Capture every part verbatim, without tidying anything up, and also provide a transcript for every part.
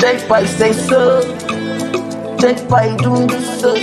Check by say so. Check by do this so.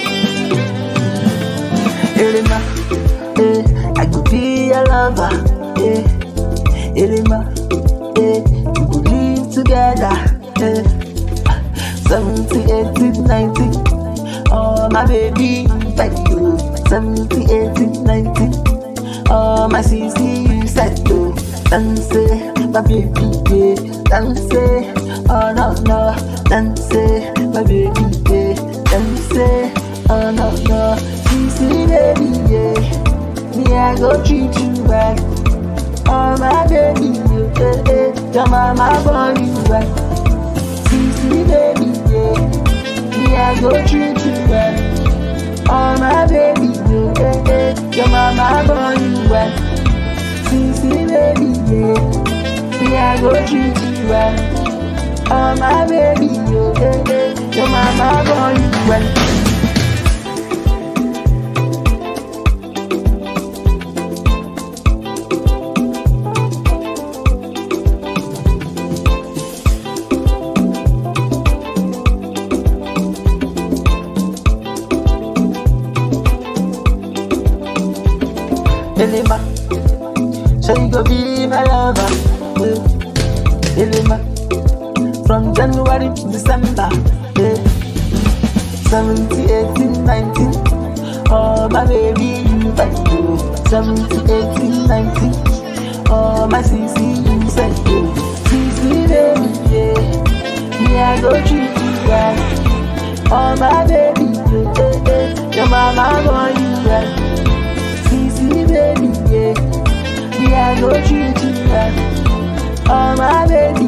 Elena, eh, I could be a lover. Eh, Elena, eh, we could live together. Eh, seventy, eighty, ninety. Oh my baby, thank you. seventy, eighty, ninety. Oh my sixty, you said to dance, my baby, yeah. Dance, oh no no. Dance, my baby, yeah. Dance, oh no no. Sixty, baby, yeah. Me I go treat you right. Oh my baby, yeah, yeah. Your mama born you right. Sixty, baby, yeah. Me I go treat you right. Oh my baby, yeah, yeah. Your mama born you well. Sissy baby, yeah. Me I go treat you well. Oh my baby, yeah, yeah. Your mama born you well. Elima, so you go be my lover. Yeah. Elima, from January to December. Yeah. seventy, eighty, ninety. Oh my baby, you bet you. seventy, eighty, ninety. Oh my sissy, you said you. Sissy baby, yeah. Me I go treat you right. Oh my baby, yeah, yeah. Your mama born you right. Baby, yeah, me I go treat you right. Oh my baby,